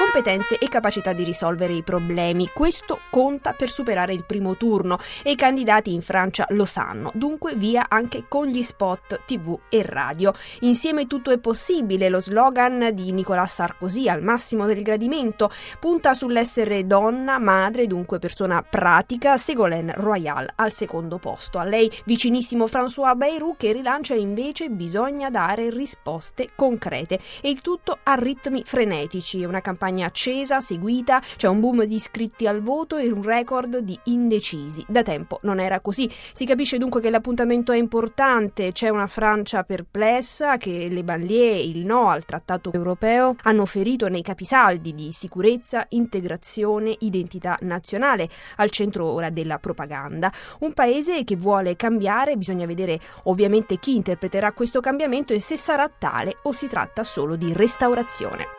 competenze e capacità di risolvere i problemi. Questo conta per superare il primo turno e i candidati in Francia lo sanno. Dunque via anche con gli spot TV e radio. Insieme tutto è possibile, lo slogan di Nicolas Sarkozy al massimo del gradimento, punta sull'essere donna, madre, dunque persona pratica. Ségolène Royal al secondo posto. A lei vicinissimo François Bayrou, che rilancia invece bisogna dare risposte concrete, e il tutto a ritmi frenetici. Una campagna accesa, seguita, c'è un boom di iscritti al voto e un record di indecisi. Da tempo non era così. Si capisce dunque che l'appuntamento è importante. C'è una Francia perplessa, che le banlieue e il no al trattato europeo hanno ferito nei capisaldi di sicurezza, integrazione, identità nazionale, al centro ora della propaganda. Un paese che vuole cambiare, bisogna vedere ovviamente chi interpreterà questo cambiamento e se sarà tale o si tratta solo di restaurazione.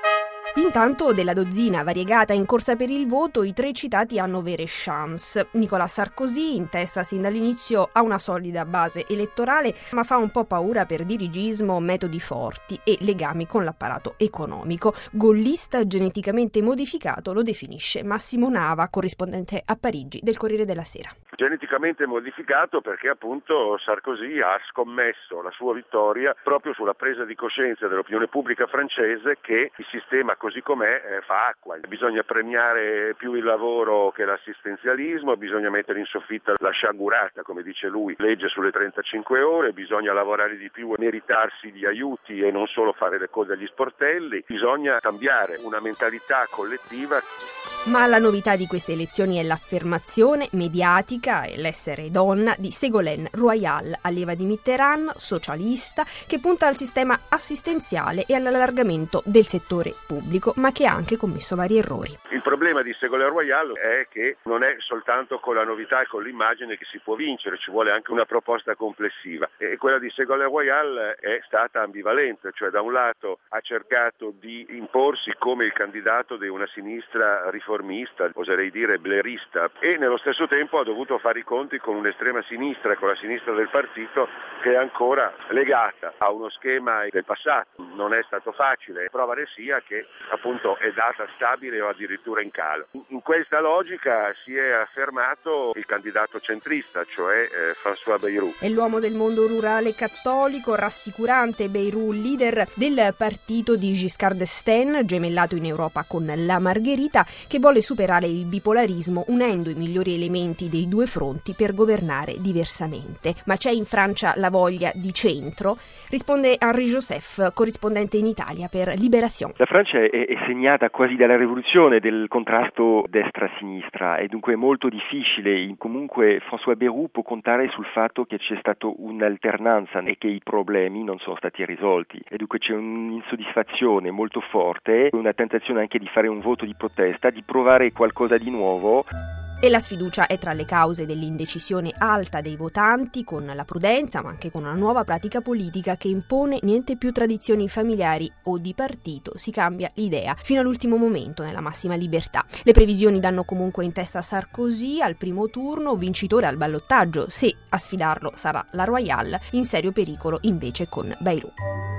Intanto della dozzina variegata in corsa per il voto, i tre citati hanno vere chance. Nicolas Sarkozy, in testa sin dall'inizio, ha una solida base elettorale, ma fa un po' paura per dirigismo, metodi forti e legami con l'apparato economico. Gollista geneticamente modificato lo definisce Massimo Nava, corrispondente a Parigi del Corriere della Sera. Geneticamente modificato perché appunto Sarkozy ha scommesso la sua vittoria proprio sulla presa di coscienza dell'opinione pubblica francese che il sistema così com'è fa acqua. Bisogna premiare più il lavoro che l'assistenzialismo, bisogna mettere in soffitta la sciagurata, come dice lui, legge sulle 35 ore, bisogna lavorare di più e meritarsi gli aiuti e non solo fare le cose agli sportelli, bisogna cambiare una mentalità collettiva. Ma la novità di queste elezioni è l'affermazione mediatica e l'essere donna di Ségolène Royal, allieva di Mitterrand, socialista, che punta al sistema assistenziale e all'allargamento del settore pubblico, ma che ha anche commesso vari errori. Il problema di Ségolène Royal è che non è soltanto con la novità e con l'immagine che si può vincere, ci vuole anche una proposta complessiva, e quella di Ségolène Royal è stata ambivalente, cioè da un lato ha cercato di imporsi come il candidato di una sinistra riformista, oserei dire blairista, e nello stesso tempo ha dovuto fare i conti con un'estrema sinistra, con la sinistra del partito, che è ancora legata a uno schema del passato. Non è stato facile, prova ne sia che appunto è data stabile o addirittura in calo. In questa logica si è affermato il candidato centrista, cioè François Bayrou. È l'uomo del mondo rurale cattolico, rassicurante. Bayrou, leader del partito di Giscard d'Estaing, gemellato in Europa con la Margherita, che vuole superare il bipolarismo unendo i migliori elementi dei due fronti per governare diversamente. Ma c'è in Francia la voglia di centro? Risponde Henri Joseph, corrispondente in Italia per Libération. La Francia è segnata quasi dalla rivoluzione del contrasto destra-sinistra, è dunque molto difficile. Comunque François Bayrou può contare sul fatto che c'è stata un'alternanza e che i problemi non sono stati risolti, e dunque c'è un'insoddisfazione molto forte, una tentazione anche di fare un voto di protesta, di provare qualcosa di nuovo. E la sfiducia è tra le cause dell'indecisione alta dei votanti, con la prudenza ma anche con una nuova pratica politica che impone niente più tradizioni familiari o di partito, si cambia l'idea fino all'ultimo momento nella massima libertà. Le previsioni danno comunque in testa Sarkozy al primo turno, vincitore al ballottaggio, se a sfidarlo sarà la Royal, in serio pericolo invece con Bayrou.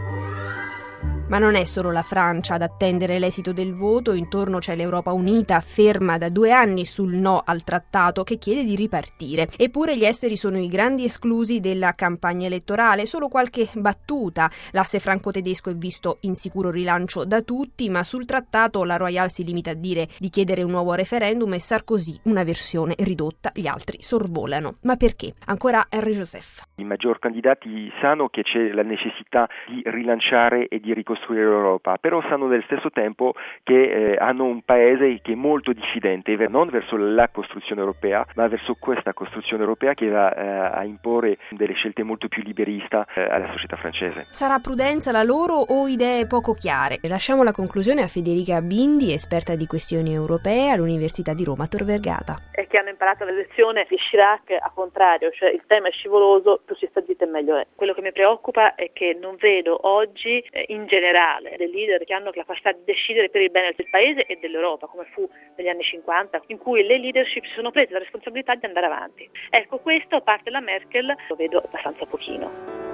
Ma non è solo la Francia ad attendere l'esito del voto, intorno c'è l'Europa unita, ferma da 2 anni sul no al trattato, che chiede di ripartire. Eppure gli esteri sono i grandi esclusi della campagna elettorale, solo qualche battuta. L'asse franco-tedesco è visto in sicuro rilancio da tutti, ma sul trattato la Royal si limita a dire di chiedere un nuovo referendum e Sarkozy una versione ridotta, gli altri sorvolano. Ma perché? Ancora Henri Joseph. I maggior candidati sanno che c'è la necessità di rilanciare e di ricostruire l'Europa, però sanno nello stesso tempo che hanno un paese che è molto diffidente, non verso la costruzione europea, ma verso questa costruzione europea che va a imporre delle scelte molto più liberista alla società francese. Sarà prudenza la loro o idee poco chiare? Lasciamo la conclusione a Federica Bindi, esperta di questioni europee all'Università di Roma Tor Vergata. È che hanno imparato la lezione di Chirac a contrario, cioè il tema è scivoloso, più si sta zitta e meglio è. Quello che mi preoccupa è che non vedo oggi in generale dei leader che hanno la capacità di decidere per il bene del paese e dell'Europa, come fu negli anni 50, in cui le leadership si sono prese la responsabilità di andare avanti. Ecco, questo a parte la Merkel lo vedo abbastanza pochino.